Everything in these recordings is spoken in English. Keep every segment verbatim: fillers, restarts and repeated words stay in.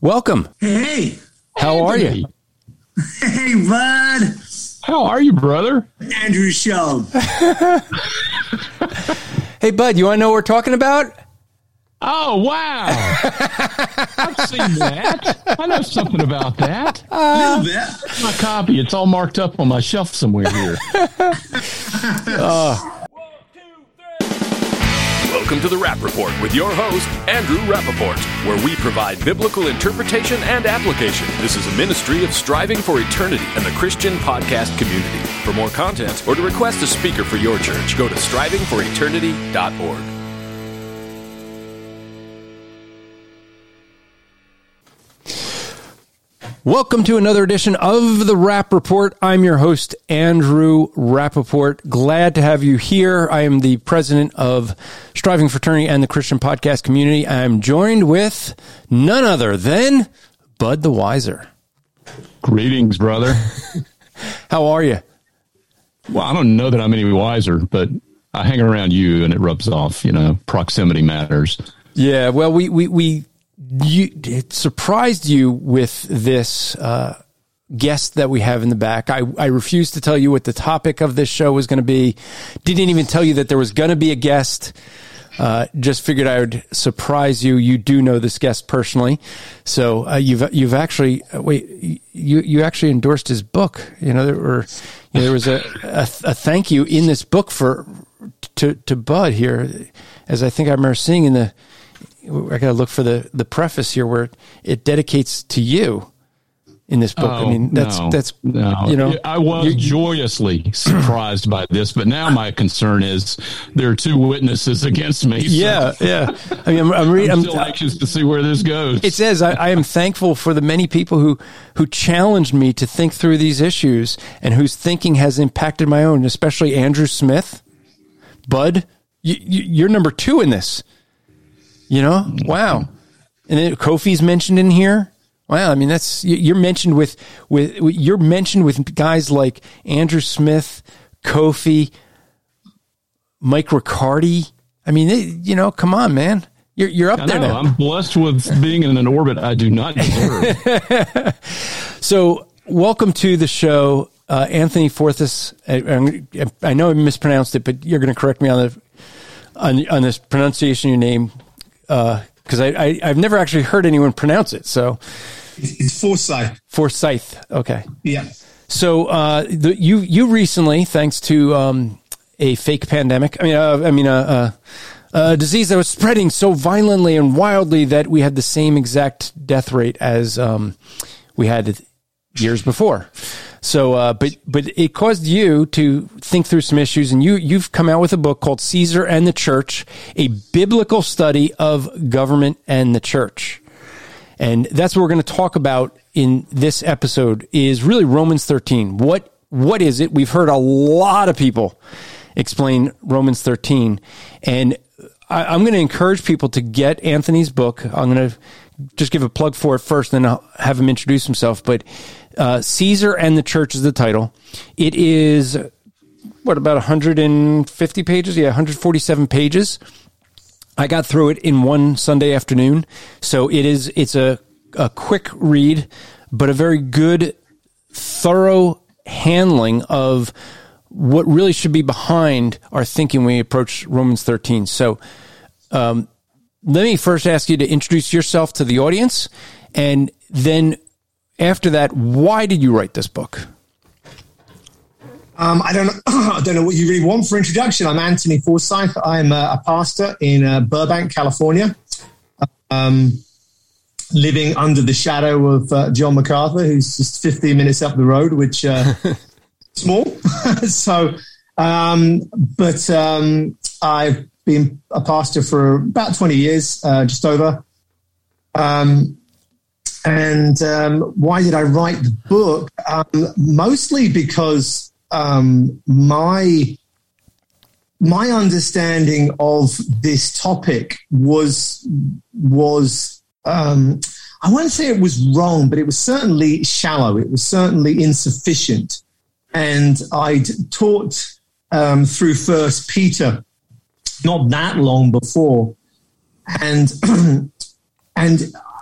welcome. Hey. How are you? Hey, bud. How are you, brother? Andrew Show. Hey, bud, you want to know what we're talking about? Oh, wow. I've seen that. I know something about that. A uh, little bit. My copy. It's all marked up on my shelf somewhere here. uh. Welcome to the Rap Report with your host, Andrew Rappaport, where we provide biblical interpretation and application. This is a ministry of Striving for Eternity and the Christian podcast community. For more content or to request a speaker for your church, go to striving for eternity dot org. Welcome to another edition of the Rap Report. I'm your host, Andrew Rappaport. Glad to have you here. I am the president of Striving for Eternity and the Christian podcast community. I'm joined with none other than Bud the Wiser. Greetings, brother. How are you? Well, I don't know that I'm any wiser, but I hang around you and it rubs off. You know, proximity matters. Yeah, well, we, we, we, You, it surprised you with this uh, guest that we have in the back. I, I refused to tell you what the topic of this show was going to be. Didn't even tell you that there was going to be a guest. Uh, just figured I would surprise you. You do know this guest personally, so uh, you've you've actually uh, wait. You you actually endorsed his book. You know there were you know, there was a, a a thank you in this book for to to Bud here, as I think I remember seeing in the. I got to look for the, the preface here where it dedicates to you in this book. Oh, I mean, that's, no, that's, no. you know, I was joyously surprised by this, but now my concern is there are two witnesses against me. So yeah. Yeah. I mean, I'm, I'm, re- I'm I'm still anxious to see where this goes. It says, I, I am thankful for the many people who, who challenged me to think through these issues and whose thinking has impacted my own, especially Andrew Smith. Bud, you, you, you're number two in this. You know, wow. And then Kofi's mentioned in here. Wow. I mean, that's, you're mentioned with, with, you're mentioned with guys like Andrew Smith, Kofi, Mike Riccardi. I mean, they, you know, come on, man. You're, you're up I there know. now. I'm blessed with being in an orbit I do not deserve. So welcome to the show. Uh, Anthony Forthus. I, I know I mispronounced it, but you're going to correct me on the, on, on this pronunciation of your name. Because uh, I, I, I've never actually heard anyone pronounce it. So it's Forsyth. Forsyth. Okay. Yeah. So uh, the, you you recently, thanks to um, a fake pandemic, I mean, uh, I mean, a uh, uh, uh, disease that was spreading so violently and wildly that we had the same exact death rate as um, we had years before. So, uh, but but it caused you to think through some issues, and you you've come out with a book called Caesar and the Church: A Biblical Study of Government and the Church, and that's what we're going to talk about in this episode. Is really Romans thirteen. What what is it? We've heard a lot of people explain Romans thirteen, and I, I'm going to encourage people to get Anthony's book. I'm going to just give a plug for it first, and then I'll have him introduce himself, but. Uh, Caesar and the Church is the title. It is, what, about one hundred fifty pages? Yeah, one hundred forty-seven pages. I got through it in one Sunday afternoon. So it is, it's a, a quick read, but a very good, thorough handling of what really should be behind our thinking when we approach Romans thirteen. So um, let me first ask you to introduce yourself to the audience, and then after that, why did you write this book? Um, I don't know. I don't know what you really want for introduction. I'm Anthony Forsyth. I'm a, a pastor in uh, Burbank, California, um, living under the shadow of uh, John MacArthur, who's just fifteen minutes up the road, which uh, small. so, um, but um, I've been a pastor for about twenty years, uh, just over. Um, And um, why did I write the book? Um, mostly because um, my my understanding of this topic was was um, I won't say it was wrong, but it was certainly shallow. It was certainly insufficient. And I'd taught um, through First Peter not that long before, and and.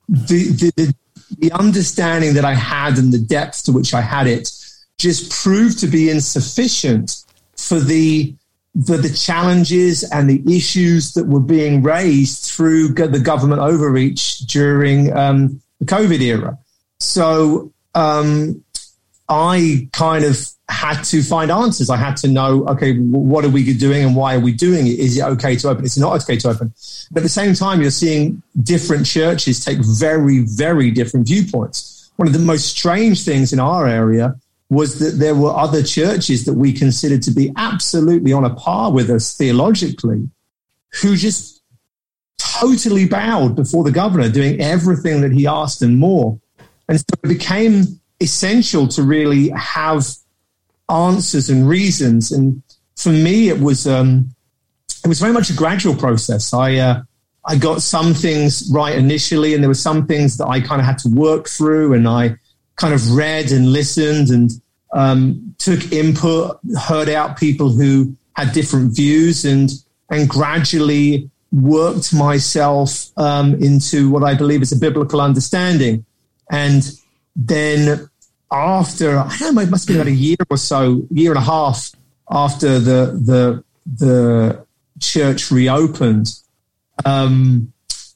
the, the, the, the understanding that I had and the depth to which I had it just proved to be insufficient for the, for the challenges and the issues that were being raised through the government overreach during um, the COVID era. So um, I kind of had to find answers. I had to know, okay, what are we doing and why are we doing it? Is it okay to open? Is it not okay to open? But at the same time, you're seeing different churches take very, very different viewpoints. One of the most strange things in our area was that there were other churches that we considered to be absolutely on a par with us theologically, who just totally bowed before the governor, doing everything that he asked and more. And so it became essential to really have answers and reasons. And for me, it was um, it was very much a gradual process. I uh, I got some things right initially, and there were some things that I kind of had to work through, and I kind of read and listened and um, took input, heard out people who had different views, and and gradually worked myself um, into what I believe is a biblical understanding. And then after, I don't know, it must have been about a year or so, year and a half after the the the church reopened, um,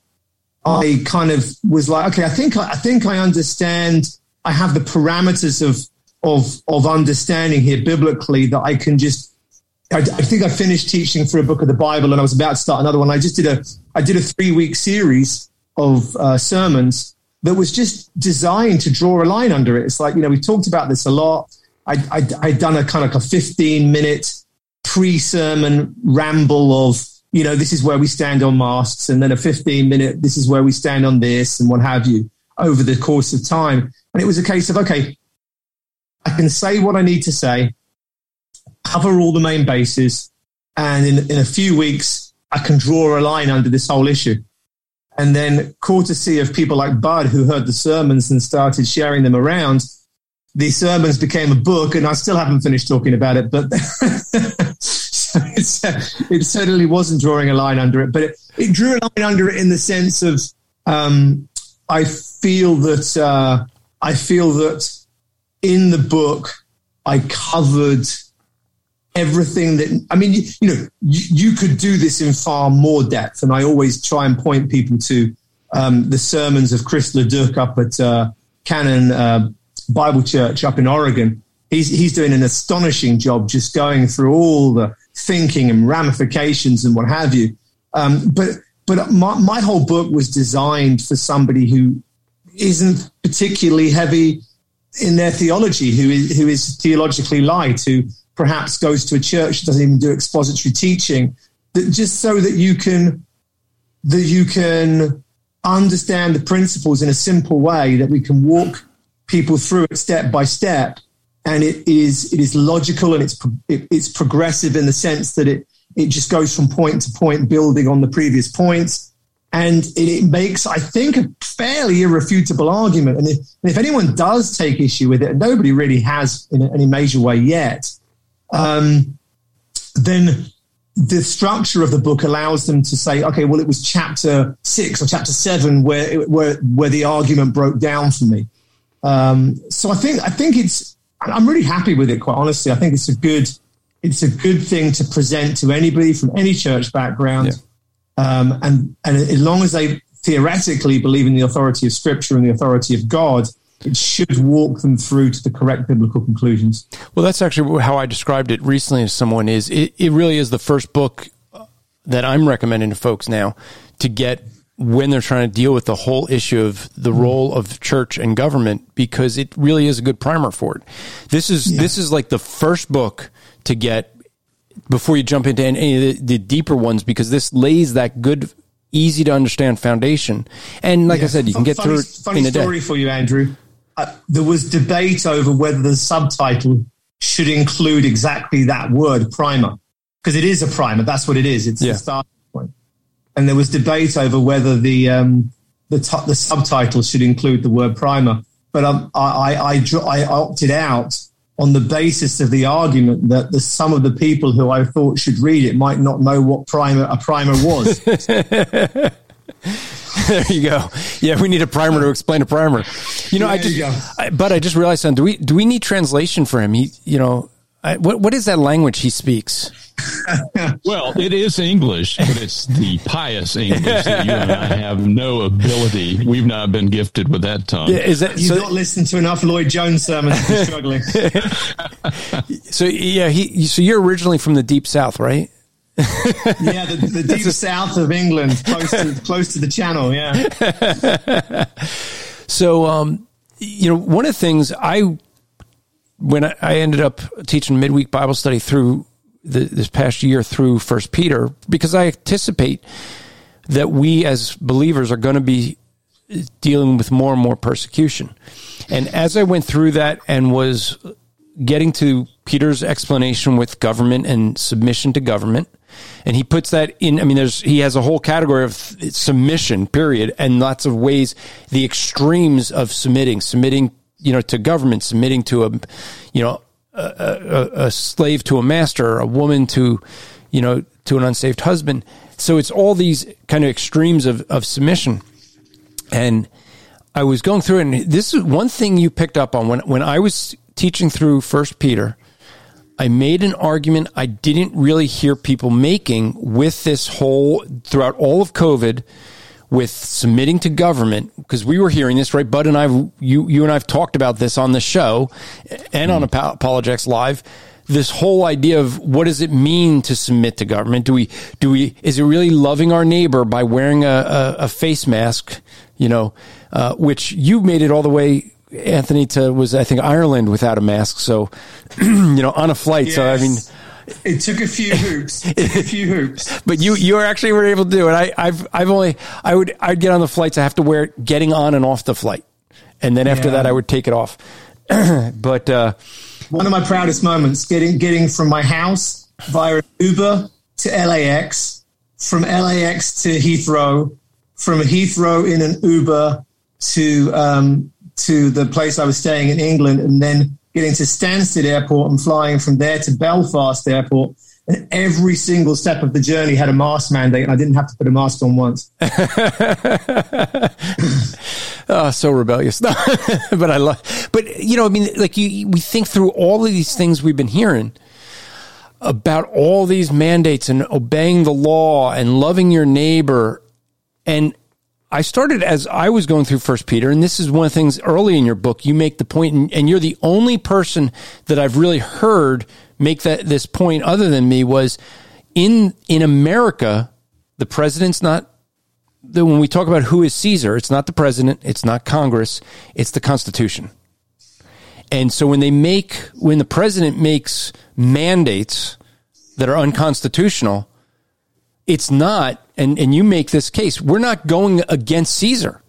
I kind of was like, okay, I think I, I think I understand. I have the parameters of of of understanding here biblically that I can just. I, I think I finished teaching through a book of the Bible, and I was about to start another one. I just did a I did a three week series of uh, sermons that was just designed to draw a line under it. It's like, you know, we talked about this a lot. I, I, I'd done a kind of a fifteen minute pre-sermon ramble of, you know, this is where we stand on masks, and then a fifteen minute, this is where we stand on this, and what have you, over the course of time. And it was a case of, okay, I can say what I need to say, cover all the main bases, and in, in a few weeks, I can draw a line under this whole issue. And then, courtesy of people like Bud, who heard the sermons and started sharing them around, the sermons became a book, and I still haven't finished talking about it, but so it's, uh, it certainly wasn't drawing a line under it, but it, it drew a line under it in the sense of um, I feel that uh, I feel that in the book I covered everything that, I mean, you, you know, you, you could do this in far more depth. And I always try and point people to um, the sermons of Chris LeDuc up at uh, Canon uh, Bible Church up in Oregon. He's, he's doing an astonishing job just going through all the thinking and ramifications and what have you. Um, but but my, my whole book was designed for somebody who isn't particularly heavy in their theology, who is, who is theologically light, who perhaps goes to a church that doesn't even do expository teaching, that just so that you can that you can understand the principles in a simple way, that we can walk people through it step by step, and it is it is logical, and it's it, it's progressive in the sense that it it just goes from point to point, building on the previous points, and it, it makes, I think, a fairly irrefutable argument. And if, and if anyone does take issue with it, and nobody really has in any major way yet, Um, then the structure of the book allows them to say, okay, well, it was chapter six or chapter seven where where where the argument broke down for me. Um, so I think I think it's I'm really happy with it. Quite honestly, I think it's a good it's a good thing to present to anybody from any church background, yeah. um, and and as long as they theoretically believe in the authority of Scripture and the authority of God, it should walk them through to the correct biblical conclusions. Well, that's actually how I described it recently to someone. Is it, it really is the first book that I'm recommending to folks now to get when they're trying to deal with the whole issue of the role of church and government, because it really is a good primer for it. This is yeah. this is like the first book to get before you jump into any of the, the deeper ones, because this lays that good, easy to understand foundation. And like yeah. I said, you can get funny, through it funny in a day. Funny story for you, Andrew. Uh, there was debate over whether the subtitle should include exactly that word, primer, because it is a primer. That's what it is. It's yeah. the starting point. And there was debate over whether the um, the, t- the subtitle should include the word primer. But um, I, I, I, I opted out on the basis of the argument that the, some of the people who I thought should read it might not know what primer a primer was. There you go. Yeah, we need a primer to explain a primer. You know, There I just, you go. I, but I just realized something. Do we do we need translation for him? He, you know, I, what what is that language he speaks? Well, it is English, but it's the pious English that you and I have no ability. We've not been gifted with that tongue. Yeah, is that You've so? not listened to enough Lloyd Jones sermons to be struggling. So yeah, he. So you're originally from the deep south, right? Yeah, the, the deep south of England, close to close to the Channel. Yeah. So, um, you know, one of the things I, when I, I ended up teaching midweek Bible study through the, this past year through First Peter, because I anticipate that we as believers are going to be dealing with more and more persecution. And as I went through that and was getting to Peter's explanation with government and submission to government, and he puts that in, I mean, there's, he has a whole category of submission, period, and lots of ways, the extremes of submitting, submitting, you know, to government, submitting to a, you know, a, a, a slave to a master, a woman to, you know, to an unsaved husband. So it's all these kind of extremes of, of submission. And I was going through it, and this is one thing you picked up on when, when I was teaching through First Peter. I made an argument I didn't really hear people making with this whole, throughout all of COVID, with submitting to government, because we were hearing this, right? Bud and I, you, you and I have talked about this on the show and on Apologetics Live. This whole idea of what does it mean to submit to government? Do we, do we, is it really loving our neighbor by wearing a, a, a face mask, you know, uh, which you made it all the way, Anthony, to was, I think, Ireland without a mask. So, you know, on a flight. Yes. So, I mean, it took a few hoops, it took a few hoops. But you, you actually were able to do it. I, I've, I've only, I would, I'd get on the flights. I have to wear it getting on and off the flight. And then after Yeah. that, I would take it off. But, uh, One of my proudest moments, getting getting from my house via Uber to L A X, from L A X to Heathrow, from Heathrow in an Uber to um, to the place I was staying in England, and then getting to Stansted Airport and flying from there to Belfast Airport. And every single step of the journey had a mask mandate, and I didn't have to put a mask on once. Oh, so rebellious. But I love, but you know, I mean, like you, we think through all of these things we've been hearing about all these mandates and obeying the law and loving your neighbor. And I started as I was going through First Peter, and this is one of the things early in your book, you make the point, and, and you're the only person that I've really heard make that this point other than me, was in, in America, the president's not, the, when we talk about who is Caesar, it's not the president, it's not Congress, it's the Constitution. And so when they make, when the president makes mandates that are unconstitutional, it's not, and, and you make this case, we're not going against Caesar.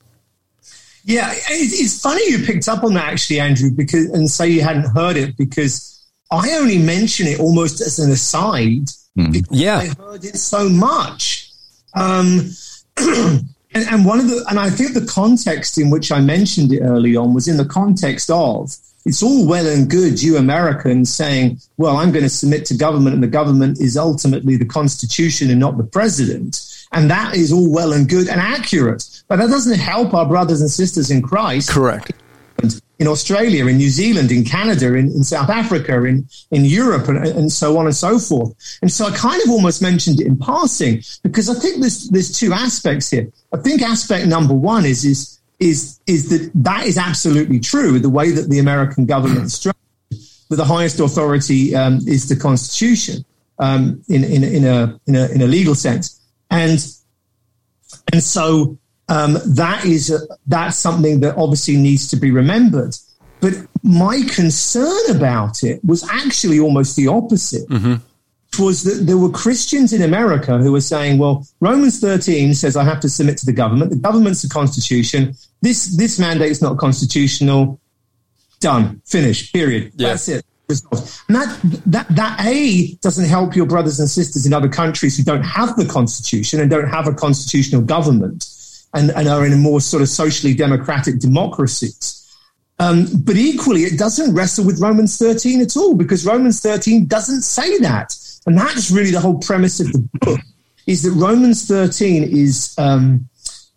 Yeah, it's, it's funny you picked up on that, actually, Andrew, because and say you hadn't heard it, because I only mention it almost as an aside. Mm-hmm. Yeah, I heard it so much. Um, and, and one of the, and I think the context in which I mentioned it early on was in the context of, it's all well and good, you Americans saying, well, I'm going to submit to government, and the government is ultimately the Constitution and not the president. And that is all well and good and accurate. But that doesn't help our brothers and sisters in Christ. Correct. In Australia, in New Zealand, in Canada, in, in South Africa, in, in Europe, and, and so on and so forth. And so I kind of almost mentioned it in passing, because I think there's, there's two aspects here. I think aspect number one is, is, is, is that that is absolutely true, the way that the American government is structured, that the highest authority um, is the Constitution um, in, in, in, a, in, a, in a legal sense. And, and so um, that is a, that's something that obviously needs to be remembered. But my concern about it was actually almost the opposite. Mm-hmm. It was that there were Christians in America who were saying, well, Romans thirteen says I have to submit to the government. The government's the Constitution. This this mandate is not constitutional. Done. Finished. Period. Yeah. That's it. And that, that, that A, doesn't help your brothers and sisters in other countries who don't have the Constitution and don't have a constitutional government and, and are in a more sort of socially democratic democracies. Um, but equally, it doesn't wrestle with Romans thirteen at all, because Romans thirteen doesn't say that. And that's really the whole premise of the book, is that Romans thirteen is um,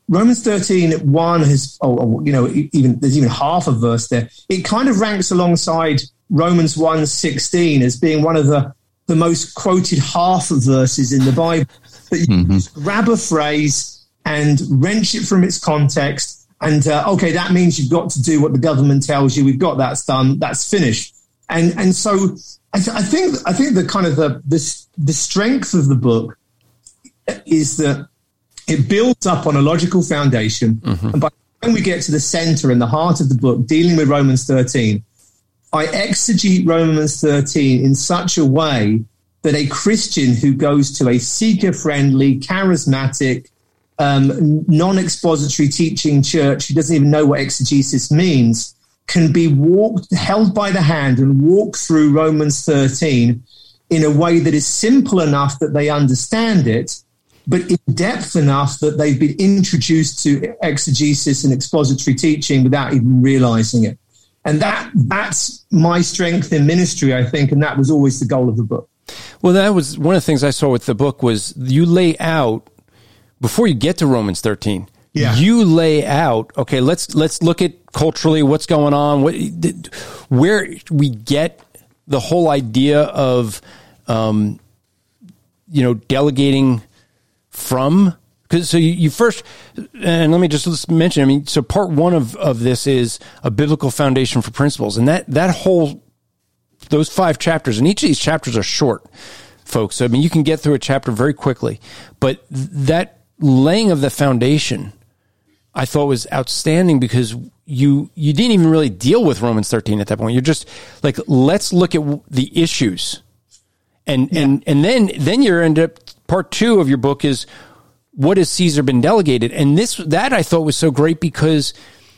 Romans thirteen, one has, oh, you know, even there's even half a verse there. It kind of ranks alongside Romans one sixteen as being one of the, the most quoted half verses in the Bible. That you mm-hmm. just grab a phrase and wrench it from its context. And, uh, okay, that means you've got to do what the government tells you. We've got that done. That's finished. And and so I, th- I think I think the kind of the, the the strength of the book is that it builds up on a logical foundation. Mm-hmm. And by the time we get to the center and the heart of the book, dealing with Romans thirteen, I exegete Romans thirteen in such a way that a Christian who goes to a seeker-friendly, charismatic, um, non-expository teaching church who doesn't even know what exegesis means can be walked, held by the hand and walk through Romans thirteen in a way that is simple enough that they understand it, but in depth enough that they've been introduced to exegesis and expository teaching without even realizing it. And that that's my strength in ministry, I think, and that was always the goal of the book. Well, that was one of the things I saw with the book was you lay out, before you get to Romans thirteen, yeah. you lay out, okay, let's let's look at culturally what's going on, what, where we get the whole idea of, um, you know, delegating from, because so you, you first, and let me just let's mention, I mean, so part one of, of this is a biblical foundation for principles, and that that whole, those five chapters, and each of these chapters are short, folks. I mean, you can get through a chapter very quickly, but that laying of the foundation, I thought was outstanding because you you didn't even really deal with Romans thirteen at that point. You're just like, let's look at the issues, and yeah. and and then then you're end up part two of your book is what has Caesar been delegated, and this that I thought was so great because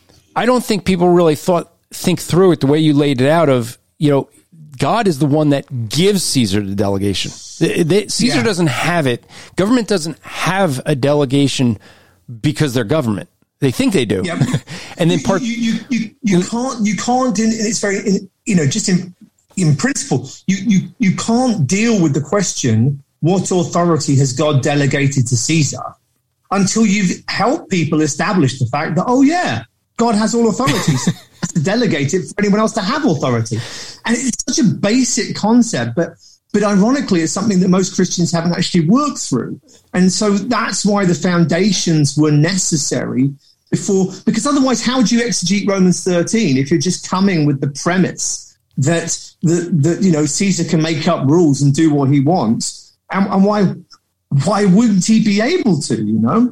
I don't think people really thought think through it the way you laid it out. Of you know. God is the one that gives Caesar the delegation. They, they, Caesar yeah. doesn't have it. Government doesn't have a delegation because they're government. They think they do. Yeah. And then part you you, you, you can't you can't and it's very in, you know just in in principle you you you can't deal with the question what authority has God delegated to Caesar until you've helped people establish the fact that oh yeah God has all authorities. To delegate it for anyone else to have authority. And it's such a basic concept, but but ironically, it's something that most Christians haven't actually worked through. And so that's why the foundations were necessary before, because otherwise, how do you exegete Romans thirteen if you're just coming with the premise that, that, that you know, Caesar can make up rules and do what he wants? And, and why, why wouldn't he be able to, you know?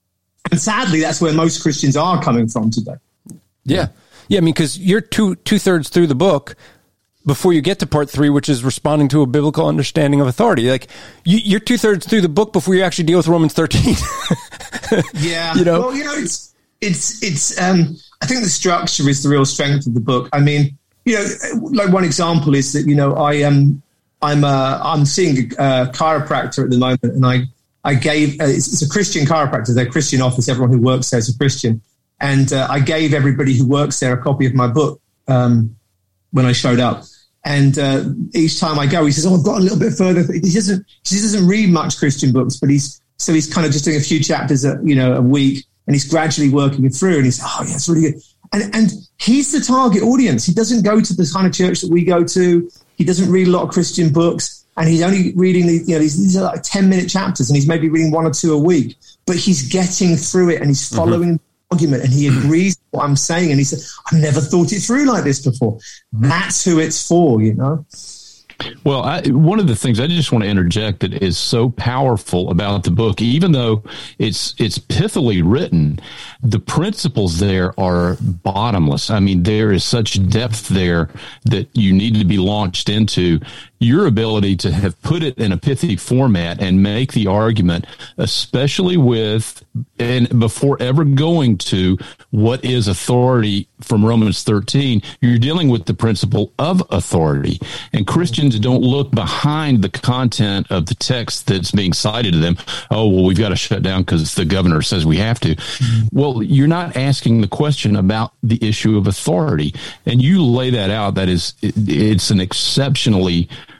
And sadly, that's where most Christians are coming from today. Yeah. Yeah, I mean, because you're two two thirds through the book before you get to part three, which is responding to a biblical understanding of authority. Like you, you're two thirds through the book before you actually deal with Romans thirteen. yeah, you know, well, you know, it's it's it's. Um, I think the structure is the real strength of the book. I mean, you know, like one example is that you know I am I'm uh, I'm seeing a chiropractor at the moment, and I I gave uh, it's, it's a Christian chiropractor. They're Christian office. Everyone who works there is a Christian. And uh, I gave everybody who works there a copy of my book um, when I showed up. And uh, each time I go, he says, "Oh, I've got a little bit further." He doesn't. He doesn't read much Christian books, but he's so he's kind of just doing a few chapters, a, you know, a week, and he's gradually working it through. And he's, "Oh, yeah, it's really good." And and he's the target audience. He doesn't go to the kind of church that we go to. He doesn't read a lot of Christian books, and he's only reading the, you know, these, these are like ten minute chapters, and he's maybe reading one or two a week. But he's getting through it, and he's following. Mm-hmm. Argument, and he agrees with what I'm saying, and he said, "I've never thought it through like this before." That's who it's for, you know. Well, I, one of the things I just want to interject that is so powerful about the book, even though it's it's pithily written, the principles there are bottomless. I mean, there is such depth there that you need to be launched into. Your ability to have put it in a pithy format and make the argument, especially with and before ever going to what is authority from Romans thirteen, you're dealing with the principle of authority. And Christians don't look behind the content of the text that's being cited to them. Oh, well, we've got to shut down because the governor says we have to. Mm-hmm. Well, you're not asking the question about the issue of authority. And you lay that out. That is, it, it's an exceptionally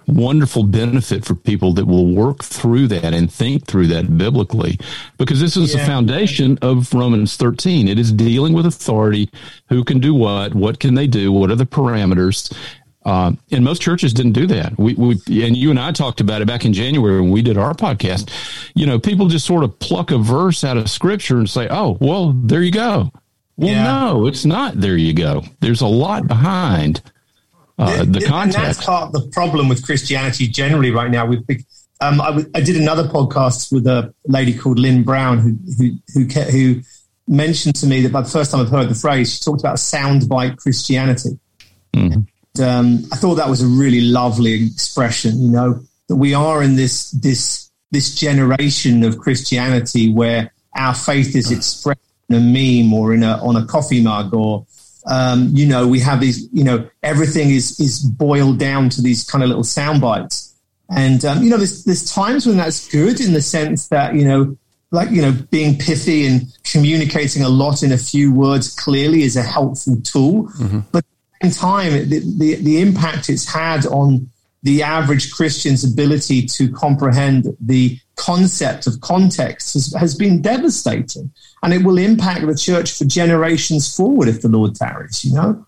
wonderful benefit for people that will work through that and think through that biblically, because this is yeah. the foundation of Romans thirteen. It is dealing with authority, who can do what, what can they do, what are the parameters. Uh, and most churches didn't do that. We, we, and you and I talked about it back in January when we did our podcast. You know, people just sort of pluck a verse out of Scripture and say, "Oh, well, there you go." Well, yeah. no, it's not. There you go. There's a lot behind uh, the context. And that's part of the problem with Christianity generally right now. We've, um, I, w- I did another podcast with a lady called Lynn Brown who who who, who mentioned to me that by the first time I've heard the phrase, she talked about soundbite Christianity. Mm-hmm. Um, I thought that was a really lovely expression, you know, that we are in this this this generation of Christianity where our faith is expressed in a meme or in a on a coffee mug, or um, you know, we have these, you know, everything is is boiled down to these kind of little sound bites. And um, you know, there's there's times when that's good in the sense that, you know, like, you know, being pithy and communicating a lot in a few words clearly is a helpful tool, mm-hmm. but in time, the, the, the impact it's had on the average Christian's ability to comprehend the concept of context has, has been devastating. And it will impact the church for generations forward if the Lord tarries, you know?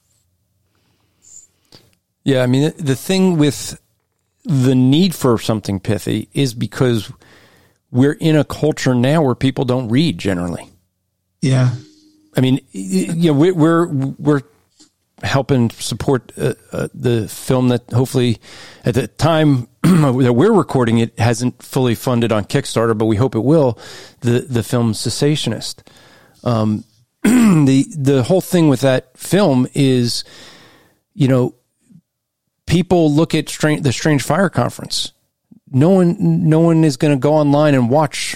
Yeah, I mean, the thing with the need for something pithy is because we're in a culture now where people don't read generally. Yeah. I mean, you know, we're, we're, we're helping support uh, uh, the film that hopefully at the time that we're recording it hasn't fully funded on Kickstarter, but we hope it will, the the film Cessationist. Um, the the whole thing with that film is, you know, people look at Strange, the Strange Fire Conference. No one no one is going to go online and watch,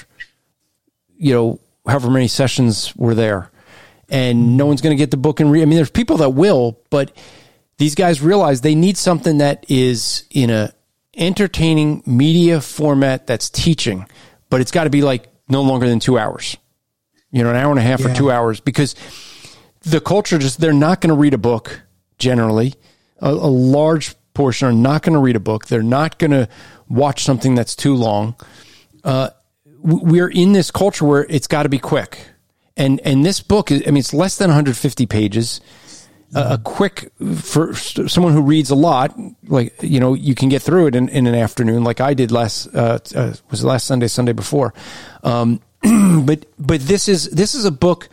you know, however many sessions were there. And no one's going to get the book and read. I mean, there's people that will, but these guys realize they need something that is in a entertaining media format that's teaching, but it's got to be like no longer than two hours, you know, an hour and a half yeah. or two hours, because the culture just, they're not going to read a book generally. A, a large portion are not going to read a book. They're not going to watch something that's too long. Uh, we're in this culture where it's got to be quick. And and this book, I mean, it's less than one hundred fifty pages. Uh, a quick, for someone who reads a lot, like, you know, you can get through it in, in an afternoon, like I did last, uh, uh, was it last Sunday, Sunday before. Um, but but this is this is a book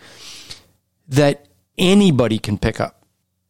that anybody can pick up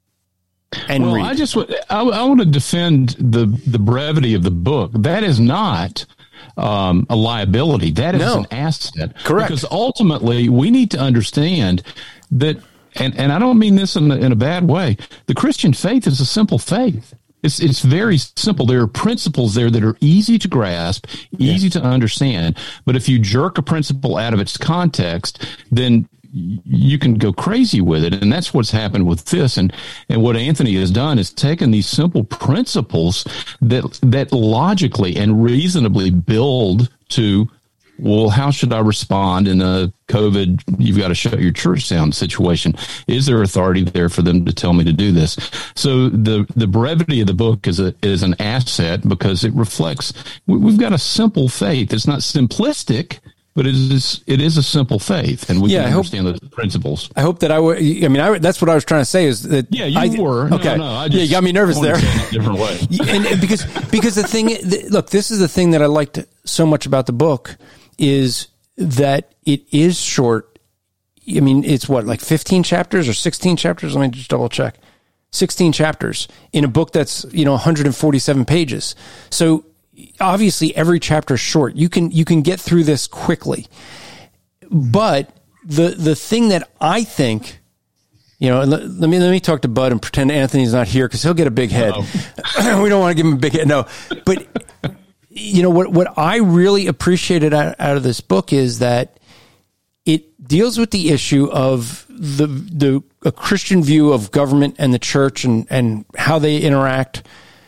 and well, read. I just I, I want to defend the the brevity of the book. That is not Um, a liability. That is no. an asset. Correct. Because ultimately, we need to understand that, and, and I don't mean this in a, in a bad way, the Christian faith is a simple faith. It's it's very simple. There are principles there that are easy to grasp, easy yeah. to understand. But if you jerk a principle out of its context, then you can go crazy with it. And that's what's happened with this. And, and what Anthony has done is taken these simple principles that, that logically and reasonably build to, well, how should I respond in a COVID, you've got to shut your church down situation? Is there authority there for them to tell me to do this? So the, the brevity of the book is a, is an asset because it reflects, we've got a simple faith. It's not simplistic, but it is it is a simple faith, and we yeah, can understand hope, the principles. I hope that I would. I mean, I, that's what I was trying to say. Is that yeah, you I, were okay? No, no, I just yeah, you got me nervous there. Different way, and, and because because the thing, look, this is the thing that I liked so much about the book is that it is short. I mean, it's what, like fifteen chapters or sixteen chapters? Let me just double check. sixteen chapters in a book that's, you know, one hundred forty-seven pages. So obviously every chapter is short. You can, you can get through this quickly. But the, the thing that I think, you know, let, let me, let me talk to Bud and pretend Anthony's not here, cause he'll get a big head. We don't want to give him a big head. No, but you know, what, what I really appreciated out, out of this book is that it deals with the issue of the, the, a Christian view of government and the church and, and how they interact.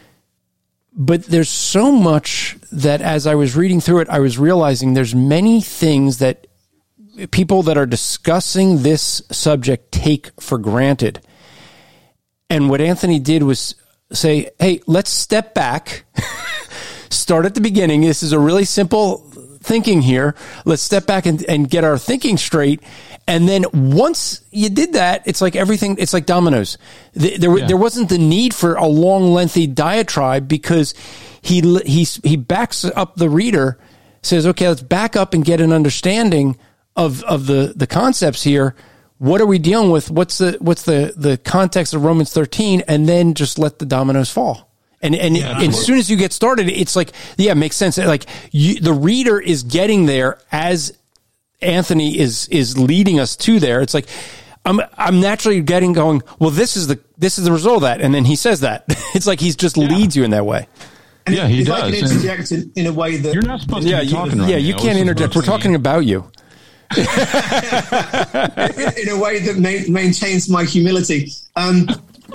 But there's so much that as I was reading through it, I was realizing there's many things that people that are discussing this subject take for granted. And what Anthony did was say, hey, let's step back. start at the beginning. This is a really simple thinking here. Let's step back and, and get our thinking straight. And then once you did that, it's like everything, it's like dominoes. There, there, yeah. there wasn't the need for a long, lengthy diatribe because he, he, he backs up the reader, says, okay, let's back up and get an understanding of, of the, the concepts here. What are we dealing with? What's the, what's the, the context of Romans thirteen? And then just let the dominoes fall. And, and, yeah, and as soon as you get started, it's like, yeah, it makes sense. Like you, the reader is getting there as Anthony is, is leading us to there. It's like, I'm, I'm naturally getting going, well, this is the, this is the result of that. And then he says that. It's like, he's just yeah. leads you in that way. And yeah, he if does. I can interject in, in a way that you're not supposed to yeah, be you, talking right Yeah, now. you can't interject. We're talking about you. in, in a way that ma- maintains my humility. Um,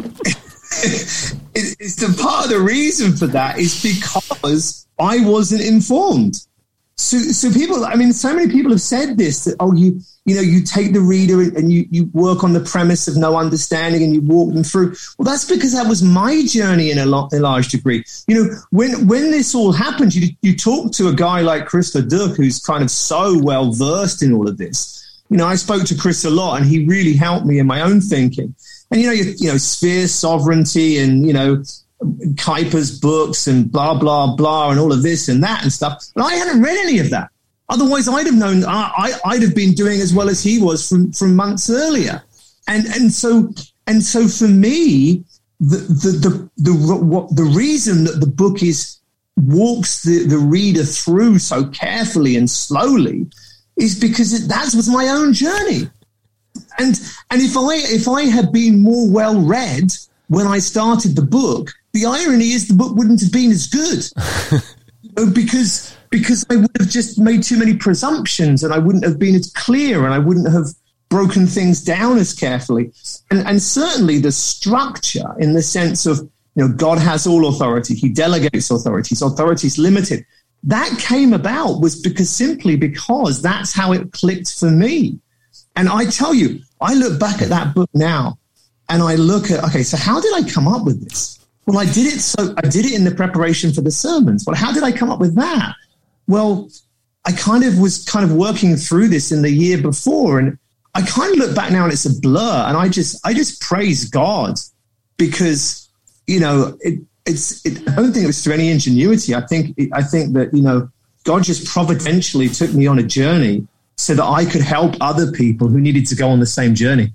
it, it's the part of the reason for that is because I wasn't informed. So, so people, I mean, so many people have said this, that, oh, you, you know, you take the reader and you, you work on the premise of no understanding and you walk them through. Well, that's because that was my journey in a, lot, a large degree. You know, when, when this all happened, you, you talk to a guy like Chris LeDuc, who's kind of so well versed in all of this. You know, I spoke to Chris a lot and he really helped me in my own thinking. And, you know, you, you know, sphere sovereignty and, you know, Kuyper's books and blah, blah, blah, and all of this and that and stuff. And I hadn't read any of that. Otherwise, I'd have known, I, I'd have been doing as well as he was from, from months earlier. And, and so, and so for me, the, the, the, the, what, the reason that the book is walks the, the reader through so carefully and slowly is because it, that was my own journey. And, and if I, if I had been more well read when I started the book, the irony is the book wouldn't have been as good because, because I would have just made too many presumptions and I wouldn't have been as clear and I wouldn't have broken things down as carefully. And, and certainly the structure in the sense of, you know, God has all authority. He delegates authority. His authority is limited. That came about was because simply because that's how it clicked for me. And I tell you, I look back at that book now and I look at, okay, so how did I come up with this? Well, I did it. So I did it in the preparation for the sermons. Well, how did I come up with that? Well, I kind of was kind of working through this in the year before. And I kind of look back now and it's a blur. And I just, I just praise God because, you know, it, it's, it, I don't think it was through any ingenuity. I think, I think that, you know, God just providentially took me on a journey so that I could help other people who needed to go on the same journey.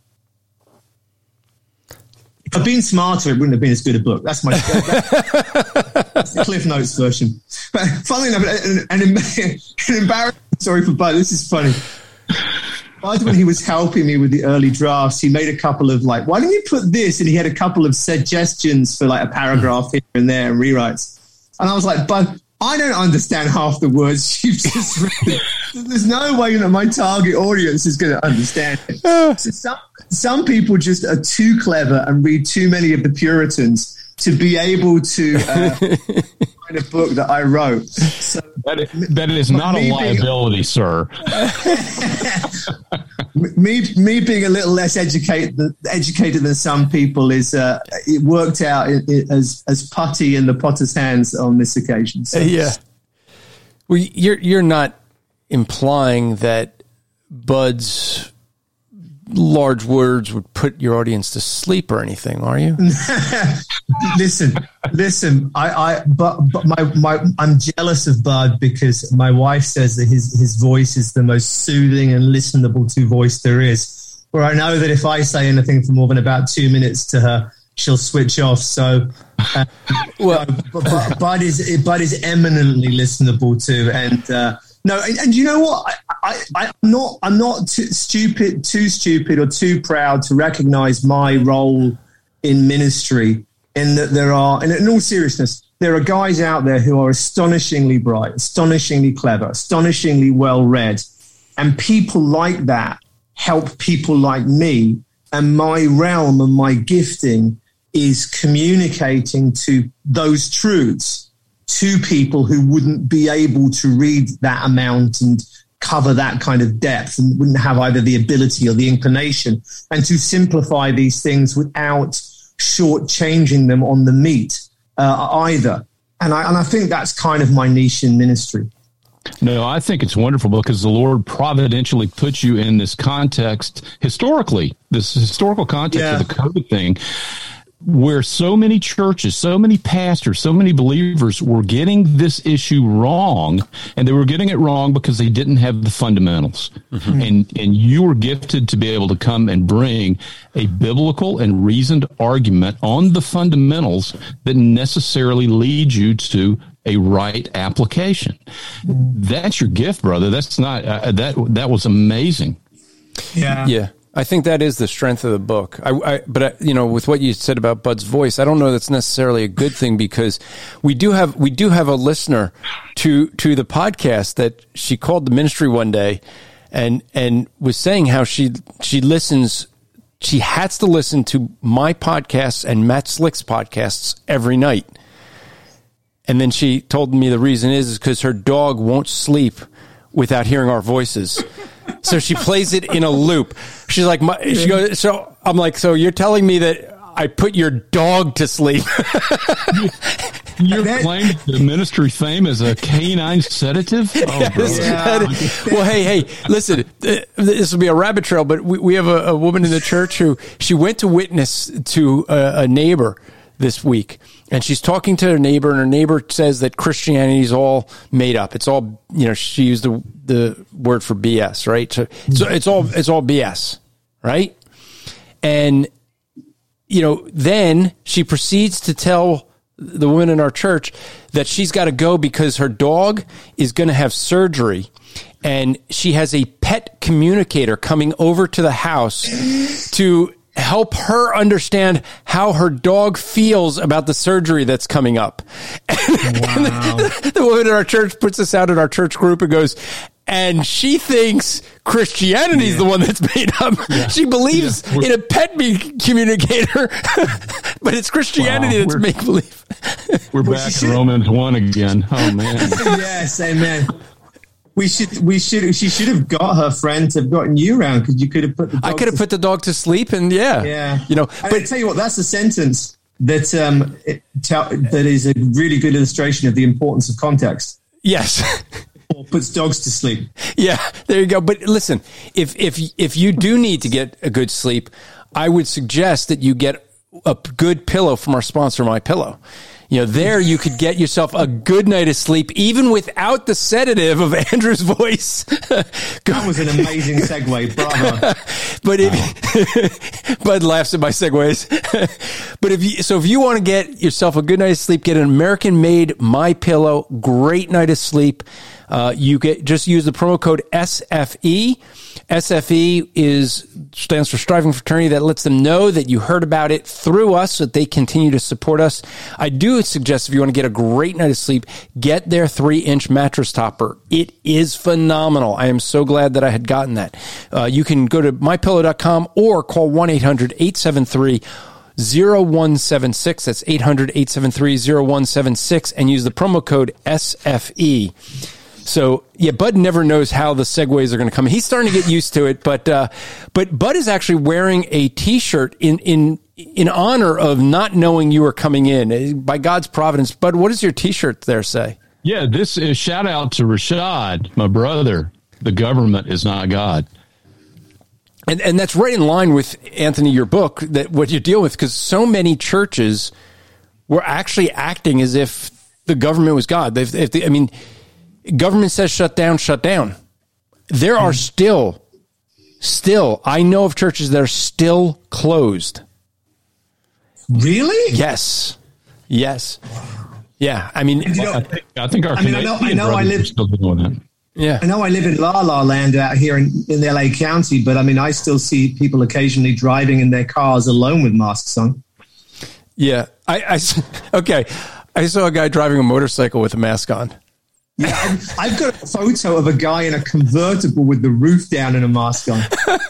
If I'd been smarter, it wouldn't have been as good a book. That's my that, that's the Cliff Notes version. But funnily enough, an, an, an embarrassing story for Bud. This is funny. Bud, when he was helping me with the early drafts, he made a couple of like, why don't you put this? And he had a couple of suggestions for like a paragraph here and there and rewrites. And I was like, Bud, I don't understand half the words you've just written. There's no way that my target audience is going to understand it. So some, some people just are too clever and read too many of the Puritans to be able to uh, find a book that I wrote. So that is, that is not a liability, being, sir. me, me being a little less educated, educated than some people is uh, it worked out it, it, as as putty in the potter's hands on this occasion. So. Yeah. Well, you're you're not implying that Bud's large words would put your audience to sleep or anything, are you? listen, listen. I, I, but, but my, my, I'm jealous of Bud because my wife says that his, his voice is the most soothing and listenable to voice there is. Where I know that if I say anything for more than about two minutes to her, she'll switch off. So, uh, well, but, but Bud is Bud is eminently listenable to, and. Uh, No, and, and you know what? I, I, I'm not. I'm not too stupid, too stupid, or too proud to recognize my role in ministry. In that there are, and in all seriousness, there are guys out there who are astonishingly bright, astonishingly clever, astonishingly well read, and people like that help people like me. And my realm and my gifting is communicating to those truths to people who wouldn't be able to read that amount and cover that kind of depth and wouldn't have either the ability or the inclination, and to simplify these things without shortchanging them on the meat uh, either. and I and I think that's kind of my niche in ministry. No, I think it's wonderful because the Lord providentially puts you in this context, historically, this historical context Yeah. of the COVID thing, where so many churches, so many pastors, so many believers were getting this issue wrong, and they were getting it wrong because they didn't have the fundamentals. Mm-hmm. And and you were gifted to be able to come and bring a biblical and reasoned argument on the fundamentals that necessarily lead you to a right application. That's your gift, brother. That's not uh, that. That was amazing. Yeah, yeah. I think that is the strength of the book. I, I but I, you know, with what you said about Bud's voice, I don't know that's necessarily a good thing because we do have we do have a listener to to the podcast that she called the ministry one day, and and was saying how she she listens. She has to listen to my podcasts and Matt Slick's podcasts every night. And then she told me the reason is because her dog won't sleep without hearing our voices. So she plays it in a loop. She's like, my, she goes, so I'm like, so you're telling me that I put your dog to sleep? You're claiming the ministry fame as a canine sedative? Oh, yes, yeah. Well, hey, hey, listen, this will be a rabbit trail, but we, we have a, a woman in the church who she went to witness to a, a neighbor this week, and she's talking to her neighbor, and her neighbor says that Christianity is all made up. It's all, you know, she used the the word for B S, right? So, so it's all it's all B S, right? And you know, then she proceeds to tell the woman in our church that she's got to go because her dog is going to have surgery, and she has a pet communicator coming over to the house to help her understand how her dog feels about the surgery that's coming up. Wow. the, the woman in our church puts this out in our church group and goes, and she thinks Christianity is yeah. the one that's made up. Yeah. She believes yeah. in a pet communicator, but it's Christianity wow. that's make believe. We're back to Romans one again. Oh man. Yes, amen. We should, we should, she should have got her friend to have gotten you around because you could have put the dog I could have put the dog to sleep, and yeah, yeah, you know. But I tell you what, that's a sentence that um it tell, that is a really good illustration of the importance of context. Yes, or puts dogs to sleep. Yeah, there you go. But listen, if if if you do need to get a good sleep, I would suggest that you get a good pillow from our sponsor, MyPillow. You know, there you could get yourself a good night of sleep, even without the sedative of Andrew's voice. That was an amazing segue. Bravo. But if Bud laughs at my segues. But if you, so if you want to get yourself a good night of sleep, get an American-made MyPillow, great night of sleep. Uh, you get just use the promo code S F E. S F E is stands for Striving Fraternity. That lets them know that you heard about it through us, so that they continue to support us. I do suggest if you want to get a great night of sleep, get their three-inch mattress topper. It is phenomenal. I am so glad that I had gotten that. Uh, you can go to my pillow dot com or call one eight hundred eight seven three zero one seven six. That's eight hundred eight seven three zero one seven six and use the promo code S F E. So, yeah, Bud never knows how the segues are going to come. He's starting to get used to it, but uh, but Bud is actually wearing a T-shirt in in in honor of not knowing you were coming in by God's providence. Bud, what does your T-shirt there say? Yeah, this is shout out to Rashad, my brother. The government is not God. And and that's right in line with, Anthony, your book, that what you deal with, because so many churches were actually acting as if the government was God. If, if the, I mean... Government says shut down, shut down. There are still, still, I know of churches that are still closed. Really? Yes. Yes. Yeah. I mean, you know, I think, I think our I mean, I know, I know I live still doing that. Yeah. I know I live in La La Land out here in, in L A County, but I mean, I still see people occasionally driving in their cars alone with masks on. Yeah. I, I okay. I saw a guy driving a motorcycle with a mask on. Yeah, I've, I've got a photo of a guy in a convertible with the roof down and a mask on.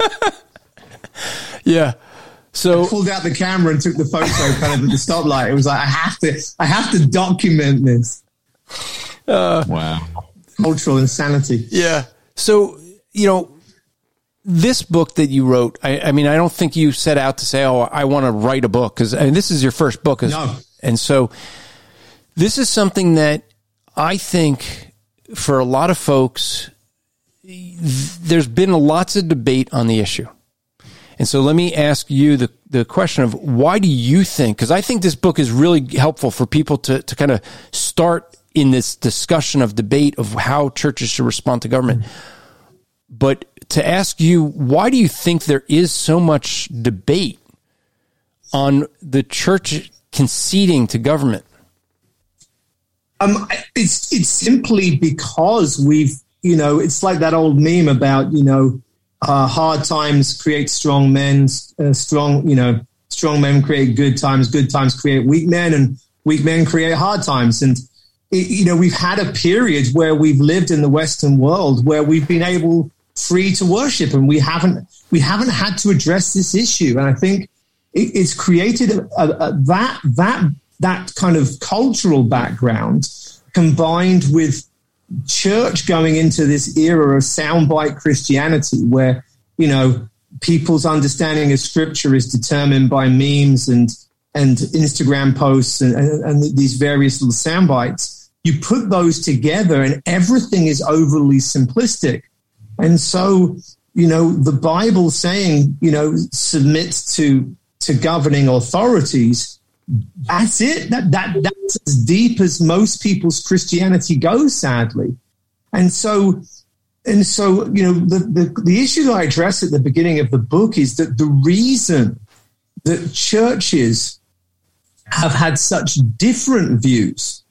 Yeah. So I pulled out the camera and took the photo kind of at the stoplight. It was like, I have to, I have to document this. Uh, wow. Cultural insanity. Yeah. So, you know, this book that you wrote, I, I mean, I don't think you set out to say, oh, I want to write a book, because I mean, this is your first book. No. And so This is something that I think for a lot of folks, there's been lots of debate on the issue. And so let me ask you the, the question of why do you think, because I think this book is really helpful for people to, to kind of start in this discussion of debate of how churches should respond to government. But to ask you, why do you think there is so much debate on the church conceding to government? Um, it's it's simply because we've, you know, it's like that old meme about, you know, uh, hard times create strong men, uh, strong, you know, strong men create good times, good times create weak men, and weak men create hard times. And, it, you know, we've had a period where we've lived in the Western world where we've been able free to worship, and we haven't we haven't had to address this issue. And I think it, it's created a, a, a, that that that kind of cultural background combined with church going into this era of soundbite Christianity, where, you know, people's understanding of scripture is determined by memes and and Instagram posts and, and, and these various little sound bites. You put those together and everything is overly simplistic. And so, you know, the Bible saying, you know, submit to to governing authorities, that's it. That that that's as deep as most people's Christianity goes, sadly. And so, and so, you know, the, the, the issue that I address at the beginning of the book is that the reason that churches have had such different views,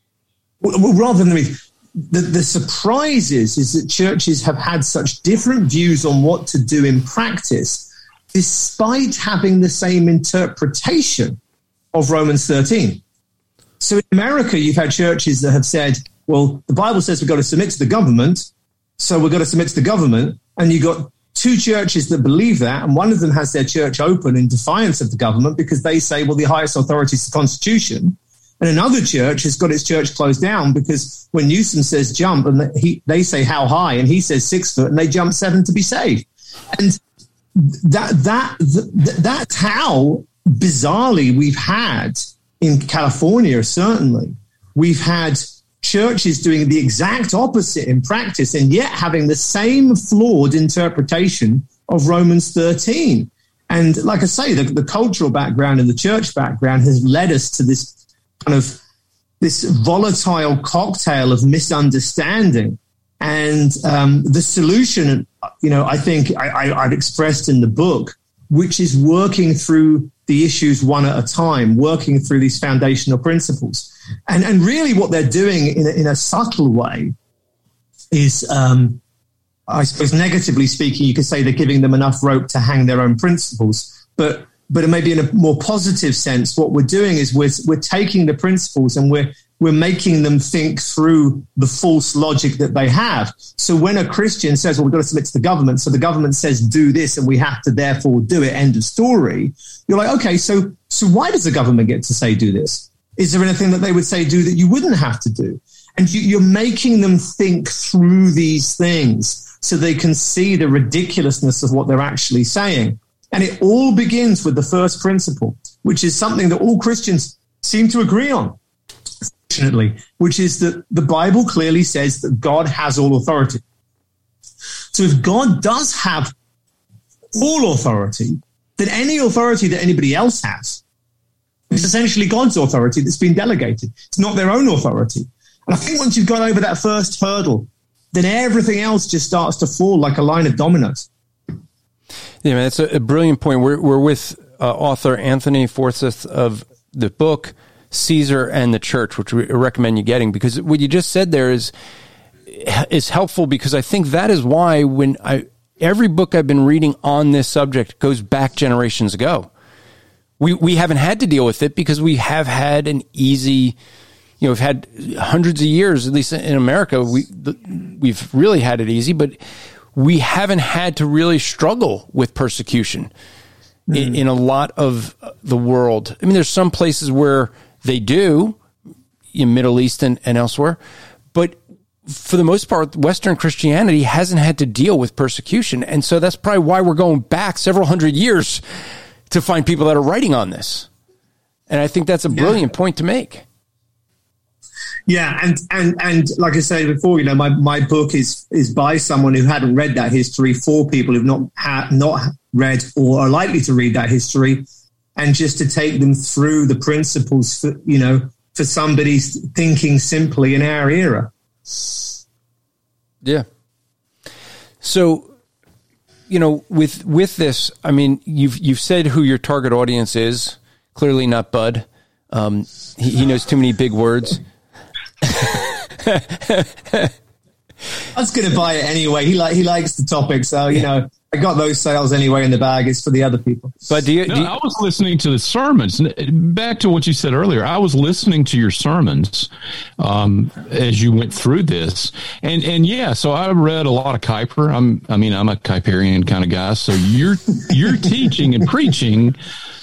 well, rather than me, the, the surprise is, is that churches have had such different views on what to do in practice, despite having the same interpretation of Romans thirteen. So in America, you've had churches that have said, well, the Bible says we've got to submit to the government, so we've got to submit to the government. And you've got two churches that believe that, and one of them has their church open in defiance of the government because they say, well, the highest authority is the Constitution. And another church has got its church closed down because when Newsom says jump, and he, they say how high, and he says six foot, and they jump seven to be saved. And that that, that that's how bizarrely we've had in California, certainly, we've had churches doing the exact opposite in practice and yet having the same flawed interpretation of Romans thirteen. And like I say, the, the cultural background and the church background has led us to this kind of this volatile cocktail of misunderstanding. And um, the solution, you know, I think I, I, I've expressed in the book, which is working through the issues one at a time, working through these foundational principles. And, and really what they're doing in a, in a subtle way is, um, I suppose, negatively speaking, you could say they're giving them enough rope to hang their own principles. But but maybe in a more positive sense, what we're doing is we're, we're taking the principles and we're we're making them think through the false logic that they have. So when a Christian says, well, we've got to submit to the government, so the government says do this and we have to therefore do it, end of story, you're like, okay, so so why does the government get to say do this? Is there anything that they would say do that you wouldn't have to do? And you, you're making them think through these things so they can see the ridiculousness of what they're actually saying. And it all begins with the first principle, which is something that all Christians seem to agree on, fortunately, which is that the Bible clearly says that God has all authority. So if God does have all authority, then any authority that anybody else has is essentially God's authority that's been delegated. It's not their own authority. And I think once you've gone over that first hurdle, then everything else just starts to fall like a line of dominoes. Yeah, man, that's a, a brilliant point. We're we're with uh, author Anthony Forsyth of the book Caesar and the Church, which we recommend you getting, because what you just said there is is helpful, because I think that is why when I every book I've been reading on this subject goes back generations ago. We we haven't had to deal with it because we have had an easy, you know, we've had hundreds of years, at least in America, we we've really had it easy, but we haven't had to really struggle with persecution mm. in, in a lot of the world. I mean, there's some places where they do, in Middle East and, and elsewhere, but for the most part, Western Christianity hasn't had to deal with persecution. And so that's probably why we're going back several hundred years to find people that are writing on this. And I think that's a brilliant yeah. point to make. Yeah, and and and like I said before, you know, my, my book is is by someone who hadn't read that history, for people who've not ha- not read or are likely to read that history, and just to take them through the principles for, you know, for somebody thinking simply in our era. Yeah. So, you know, with with this, I mean, you've you've said who your target audience is. Clearly not Bud. Um, he, he knows too many big words. I was going to buy it anyway. He like he likes the topic, so you know I got those sales anyway in the bag. It's for the other people. But do you? No, do you I was listening to the sermons. Back to what you said earlier, I was listening to your sermons um, as you went through this, and and yeah, so I read a lot of Kuyper. I'm, I mean, I'm a Kuyperian kind of guy. So you're you're teaching and preaching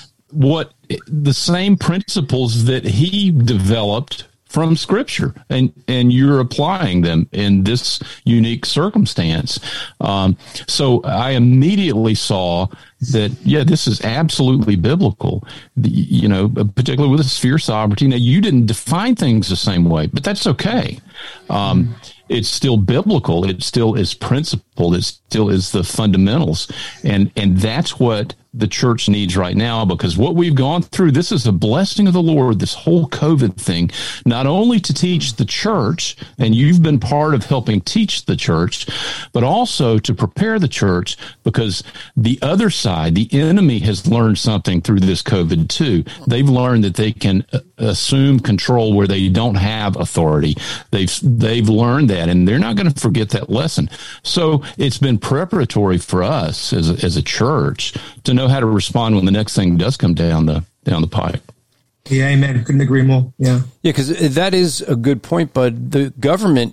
what the same principles that he developed from Scripture, and and you're applying them in this unique circumstance. Um, so I immediately saw that, yeah, this is absolutely biblical, the, you know, particularly with the sphere sovereignty. Now, you didn't define things the same way, but that's okay. Um, it's still biblical. It still is principled. It still is the fundamentals. And, and that's what the church needs right now, because what we've gone through, this is a blessing of the Lord, this whole COVID thing, not only to teach the church, and you've been part of helping teach the church, but also to prepare the church, because the other side, the enemy, has learned something through this COVID too. They've learned that they can assume control where they don't have authority. They've, they've learned that, and they're not going to forget that lesson. So it's been preparatory for us as a, as a church to know how to respond when the next thing does come down the down the pipe. Yeah, amen. Couldn't agree more. Yeah, yeah, because that is a good point. But the government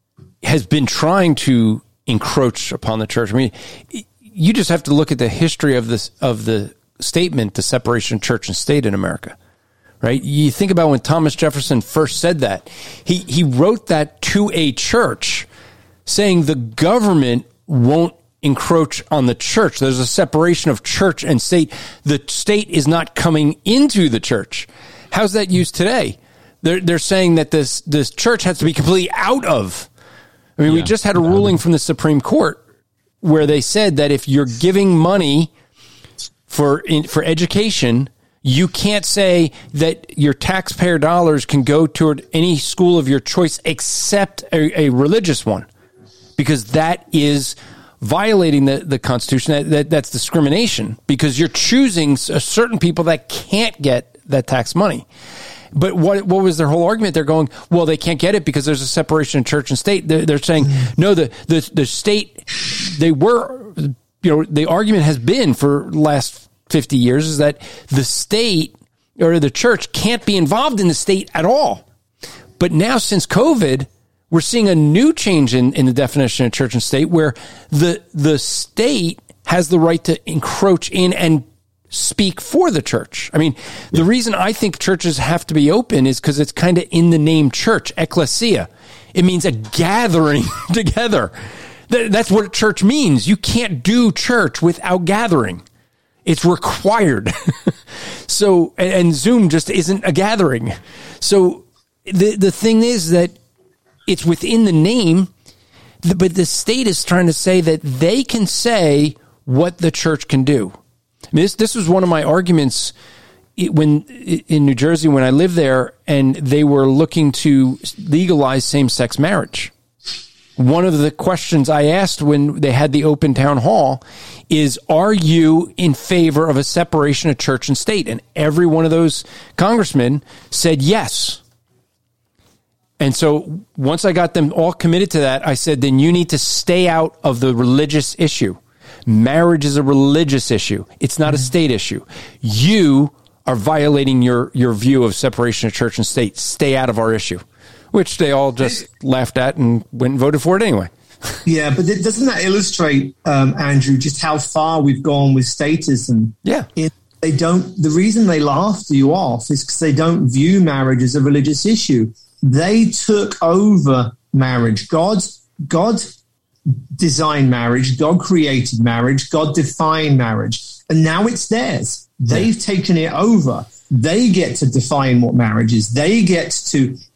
has been trying to encroach upon the church. I mean, you just have to look at the history of this of the statement, the separation of church and state in America, right? You think about when Thomas Jefferson first said that. He he wrote that to a church, saying the government won't encroach on the church. There's a separation of church and state. The state is not coming into the church. How's that used today? They're they're saying that this this church has to be completely out of. I mean, yeah. we just had a ruling from the Supreme Court where they said that if you're giving money for in, for education, you can't say that your taxpayer dollars can go toward any school of your choice except a, a religious one, because that is violating the, the Constitution. That, that that's discrimination, because you're choosing a certain people that can't get that tax money. But what what was their whole argument? They're going, well, they can't get it because there's a separation of church and state. They're, they're saying, no, the, the the state, they were, you know, the argument has been for the last fifty years is that the state or the church can't be involved in the state at all. But now, since COVID, we're seeing a new change in, in the definition of church and state, where the the state has the right to encroach in and speak for the church. I mean, yeah. the reason I think churches have to be open is because it's kind of in the name church, ecclesia. It means a gathering together. That's what church means. You can't do church without gathering. It's required. So, and, and Zoom just isn't a gathering. So the the thing is that it's within the name, but the state is trying to say that they can say what the church can do. I mean, this this was one of my arguments when in New Jersey when I lived there, and they were looking to legalize same-sex marriage. One of the questions I asked when they had the open town hall is, are you in favor of a separation of church and state? And every one of those congressmen said yes. And so once I got them all committed to that, I said, then you need to stay out of the religious issue. Marriage is a religious issue. It's not a state issue. You are violating your, your view of separation of church and state. Stay out of our issue, which they all just laughed at and went and voted for it anyway. Yeah, but doesn't that illustrate, um, Andrew, just how far we've gone with statism? Yeah. It, they don't. The reason they laugh you off is because they don't view marriage as a religious issue. They took over marriage. God, God designed marriage. God created marriage. God defined marriage. And now it's theirs. They've taken it over. They get to define what marriage is. They get to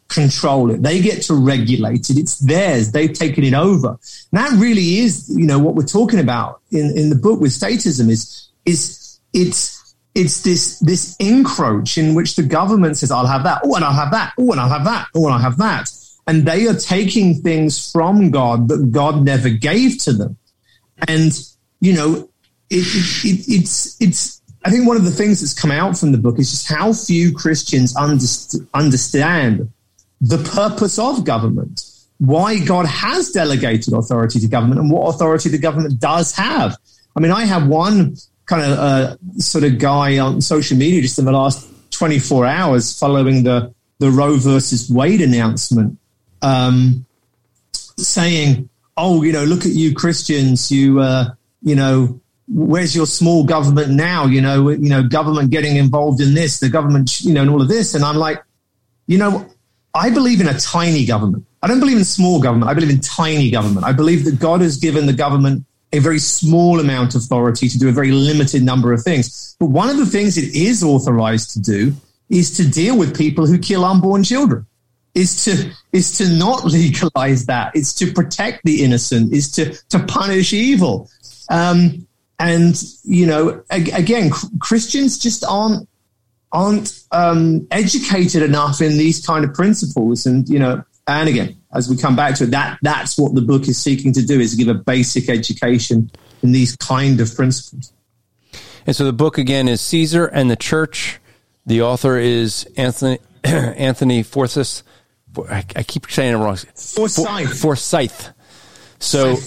control it. They get to regulate it. It's theirs. They've taken it over. And that really is, you know, what we're talking about in, in the book with statism is, is it's, it's this, this encroach in which the government says, I'll have that. Oh, and I'll have that. Oh, and I'll have that. Oh, and I'll have that. And they are taking things from God that God never gave to them. And, you know, it, it, it, it's, it's, I think one of the things that's come out from the book is just how few Christians underst- understand the purpose of government, why God has delegated authority to government and what authority the government does have. I mean, I have one kind of uh, sort of guy on social media just in the last twenty-four hours following the, the Roe versus Wade announcement, um, saying, oh, you know, look at you Christians, you, uh, you know, where's your small government now? You know, you know, government getting involved in this, the government, you know, and all of this. And I'm like, you know, I believe in a tiny government. I don't believe in small government. I believe in tiny government. I believe that God has given the government a very small amount of authority to do a very limited number of things. But one of the things it is authorized to do is to deal with people who kill unborn children, is to is to not legalize that. It's to protect the innocent, is to, to punish evil. Um, and, you know, again, Christians just aren't aren't um, educated enough in these kind of principles. And, you know, and again, as we come back to it, that that's what the book is seeking to do, is give a basic education in these kind of principles. And so the book, again, is Caesar and the Church. The author is Anthony Anthony Forsyth. I, I keep saying it wrong. Forsyth. Forsyth. So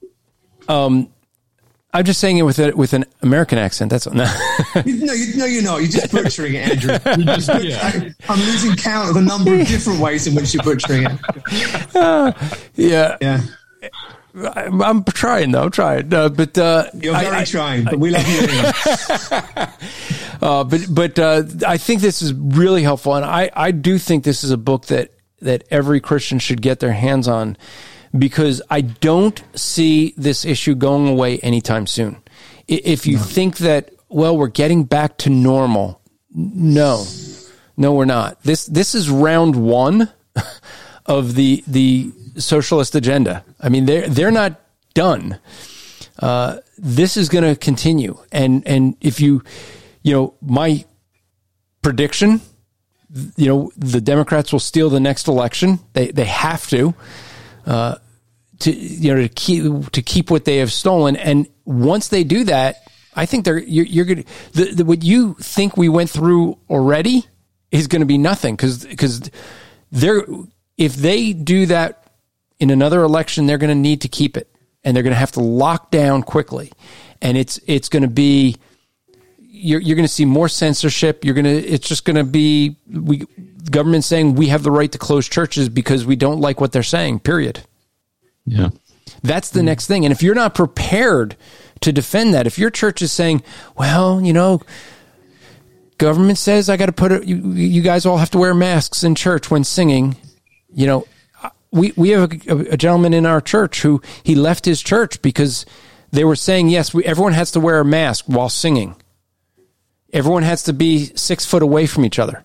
um, I'm just saying it with a, with an American accent. That's no. no, you, no, you're not. You're just butchering it, Andrew. Just, yeah. I, I'm losing count of the number of different ways in which you're butchering it. Uh, yeah, yeah. I, I'm trying though. I'm trying, uh, but uh, you're very I, trying. I, but we love you anyway. uh, but but uh, I think this is really helpful, and I, I do think this is a book that that every Christian should get their hands on, because I don't see this issue going away anytime soon. If you no. think that, well, we're getting back to normal, no, no, we're not. This this is round one of the the socialist agenda. I mean, they're they're not done. Uh, this is going to continue, and and if you, you know, my prediction, you know, the Democrats will steal the next election. They they have to. Uh, to you know to keep to keep what they have stolen, and once they do that, I think they're you're, you're going the, the what you think we went through already is going to be nothing, because because they're if they do that in another election, they're going to need to keep it, and they're going to have to lock down quickly, and it's it's going to be you're you're going to see more censorship. You're going to it's just going to be we government saying we have the right to close churches because we don't like what they're saying. Period. Yeah. That's the next thing. And if you're not prepared to defend that, if your church is saying, well, you know, government says I got to put it, you, you guys all have to wear masks in church when singing, you know, we, we have a, a gentleman in our church who he left his church because they were saying, yes, we, everyone has to wear a mask while singing. Everyone has to be six foot away from each other.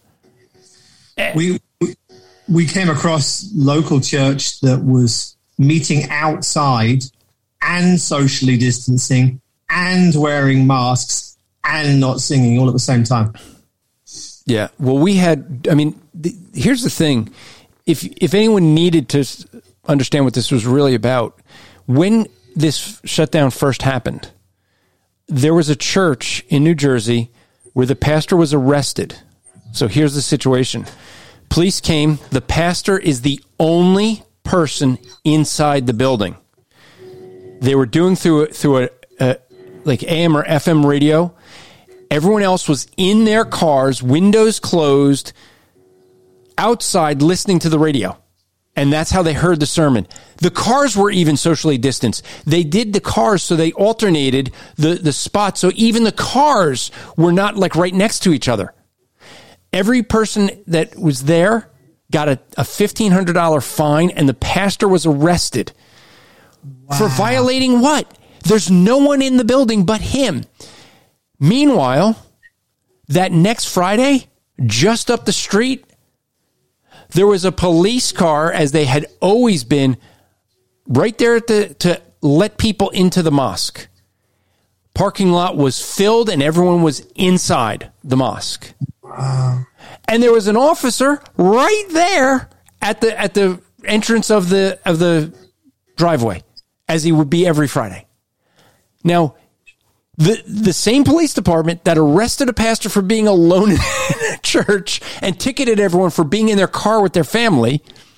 We, we came across local church that was meeting outside and socially distancing and wearing masks and not singing all at the same time. Yeah. Well, we had, I mean, the, here's the thing. If, if anyone needed to understand what this was really about, when this shutdown first happened, there was a church in New Jersey where the pastor was arrested. So here's the situation. Police came. The pastor is the only person inside the building. They were doing through through a, a like A M or F M radio. Everyone else was in their cars, windows closed, outside listening to the radio. And that's how they heard the sermon. The cars were even socially distanced. They did the cars so they alternated the, the spots. So even the cars were not like right next to each other. Every person that was there got a, a fifteen hundred dollars fine, and the pastor was arrested. Wow. For violating what? There's no one in the building but him. Meanwhile, that next Friday, just up the street, there was a police car, as they had always been, right there at the to let people into the mosque. Parking lot was filled and everyone was inside the mosque. Wow. And there was an officer right there at the at the entrance of the of the driveway, as he would be every Friday. Now, the the same police department that arrested a pastor for being alone in a church and ticketed everyone for being in their car with their family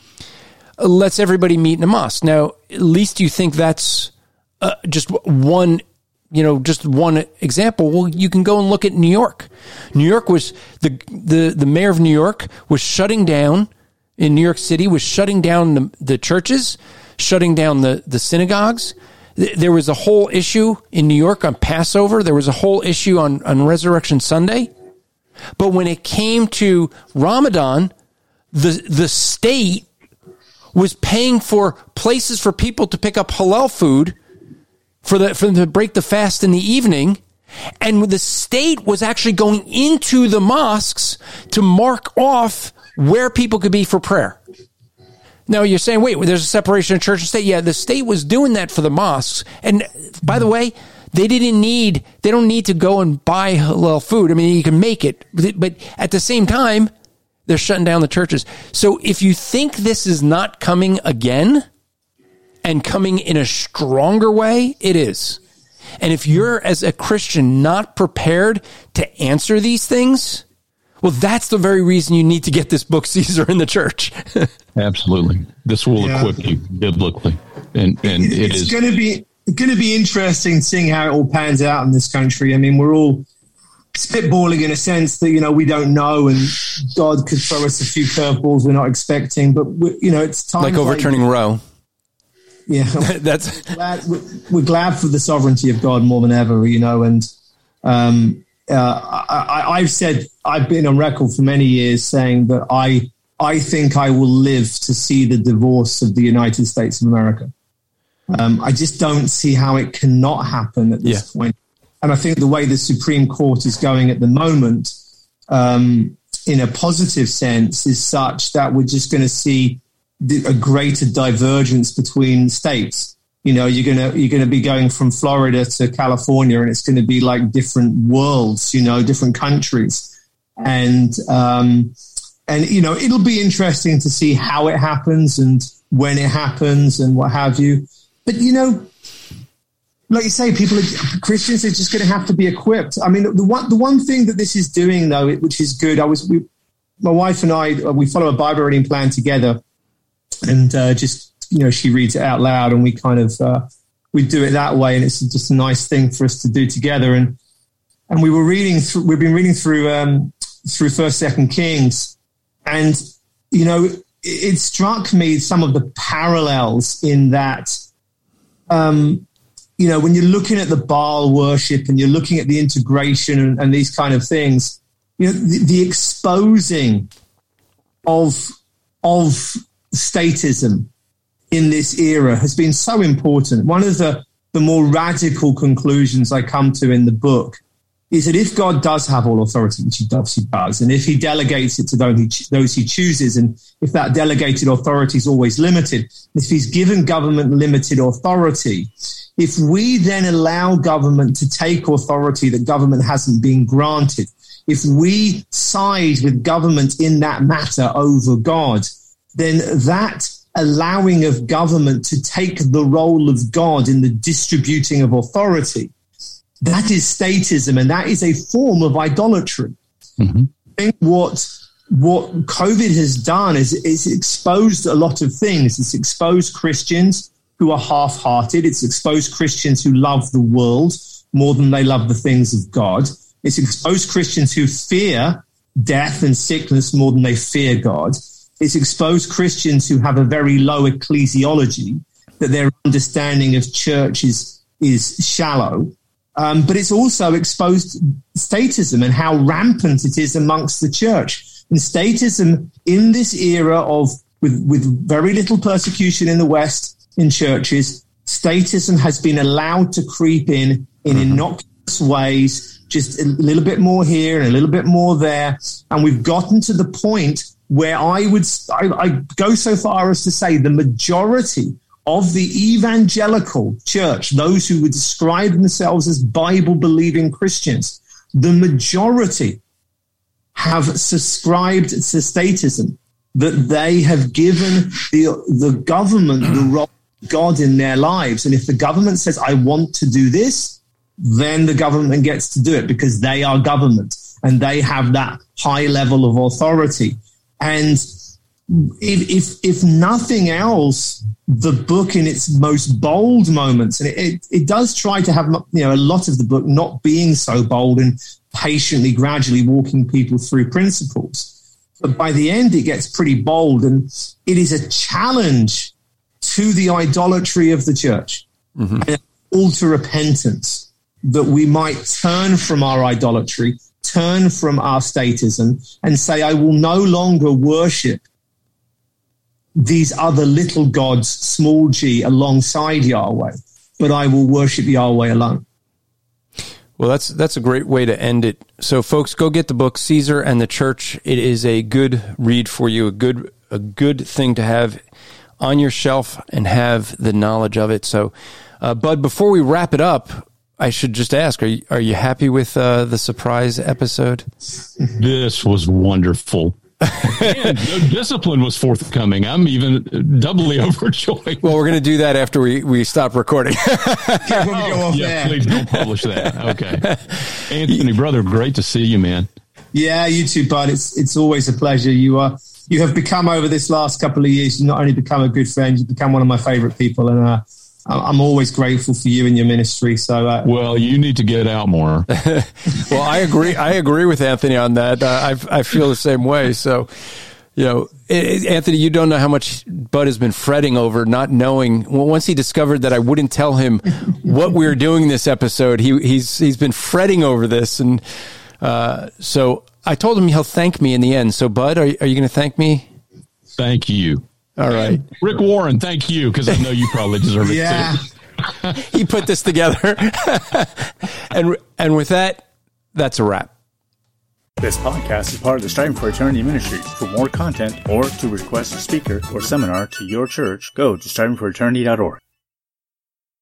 lets everybody meet in a mosque. Now, at least you think that's uh, just one, you know, just one example. Well, you can go and look at New York. New York was the the the mayor of New York was shutting down in New York City was shutting down the, the churches, shutting down the the synagogues. There was a whole issue in New York on Passover. There was a whole issue on, on Resurrection Sunday. But when it came to Ramadan, the the state was paying for places for people to pick up halal food for the for them to break the fast in the evening. And the state was actually going into the mosques to mark off where people could be for prayer. Now, you're saying, wait, there's a separation of church and state. Yeah, the state was doing that for the mosques. And by the way, they didn't need, they don't need to go and buy halal food. I mean, you can make it. But at the same time, they're shutting down the churches. So if you think this is not coming again and coming in a stronger way, it is. And if you're, as a Christian, not prepared to answer these things, well, that's the very reason you need to get this book, Caesar in the Church. Absolutely. This will yeah. equip you biblically. And and it, it's is It's going to be going to be interesting seeing how it all pans out in this country. I mean, we're all spitballing in a sense that, you know, we don't know, and God could throw us a few curveballs we're not expecting. But, we, you know, it's time. Like overturning like, Roe. Yeah. That's we're glad, we're glad for the sovereignty of God more than ever, you know, and um Uh, I, I've said, I've been on record for many years saying that I I think I will live to see the divorce of the United States of America. Um, I just don't see how it cannot happen at this yeah. point. And I think the way the Supreme Court is going at the moment, um, in a positive sense, is such that we're just going to see a greater divergence between states. You know, you're gonna you're gonna be going from Florida to California, and it's going to be like different worlds. You know, different countries, and um, and you know, it'll be interesting to see how it happens and when it happens and what have you. But you know, like you say, people are, Christians are just going to have to be equipped. I mean, the one the one thing that this is doing, though, which is good. I was we, my wife and I, we follow a Bible reading plan together, and uh, just. You know, she reads it out loud, and we kind of uh, we do it that way, and it's just a nice thing for us to do together. And and we were reading through, we've been reading through um, through First, Second Kings, and you know, it, it struck me some of the parallels in that. Um, you know, when you're looking at the Baal worship and you're looking at the integration and, and these kind of things, you know, the, the exposing of of statism in this era has been so important. One of the, the more radical conclusions I come to in the book is that if God does have all authority, which he obviously does, and if he delegates it to those he, those he chooses, and if that delegated authority is always limited, if he's given government limited authority, if we then allow government to take authority that government hasn't been granted, if we side with government in that matter over God, then that allowing of government to take the role of God in the distributing of authority, that is statism, and that is a form of idolatry. Mm-hmm. I think what what COVID has done is it's exposed a lot of things. It's exposed Christians who are half-hearted. It's exposed Christians who love the world more than they love the things of God. It's exposed Christians who fear death and sickness more than they fear God. It's exposed Christians who have a very low ecclesiology, that their understanding of church is, is shallow. Um, but it's also exposed statism and how rampant it is amongst the church. And statism in this era of, with, with very little persecution in the West in churches, statism has been allowed to creep in in mm-hmm. innocuous ways, just a little bit more here and a little bit more there. And we've gotten to the point where I would I, I go so far as to say the majority of the evangelical church, those who would describe themselves as Bible-believing Christians, the majority have subscribed to statism, that they have given the, the government the role of God in their lives. And if the government says, I want to do this, then the government gets to do it because they are government and they have that high level of authority. And if, if, if nothing else, the book in its most bold moments, and it, it, it does try to have, you know, a lot of the book not being so bold and patiently, gradually walking people through principles. But by the end, it gets pretty bold, and it is a challenge to the idolatry of the church, mm-hmm. and a call to repentance, that we might turn from our idolatry, turn from our statism, and say, I will no longer worship these other little gods, small g, alongside Yahweh, but I will worship Yahweh alone. Well, that's that's a great way to end it. So, folks, go get the book Caesar and the Church. It is a good read for you, a good a good thing to have on your shelf and have the knowledge of it. So, uh, Bud, before we wrap it up, I should just ask: Are you are you happy with uh, the surprise episode? This was wonderful. And no discipline was forthcoming. I'm even doubly overjoyed. Well, we're going to do that after we, we stop recording. Oh, yeah, please don't publish that. Okay. Anthony, brother, great to see you, man. Yeah, you too, bud. It's it's always a pleasure. You are you have become, over this last couple of years, you not only become a good friend, you've become one of my favorite people, and uh, I'm always grateful for you and your ministry. So, uh, well, you need to get out more. Well, I agree. I agree with Anthony on that. Uh, I I feel the same way. So, you know, it, it, Anthony, you don't know how much Bud has been fretting over not knowing. Well, once he discovered that I wouldn't tell him what we were doing this episode, he he's he's been fretting over this, and uh, so I told him he'll thank me in the end. So, Bud, are are you going to thank me? Thank you. All right. Rick Warren, thank you, because I know you probably deserve it yeah. too. He put this together. and and with that, that's a wrap. This podcast is part of the Striving for Eternity ministry. For more content or to request a speaker or seminar to your church, go to striving for eternity dot org.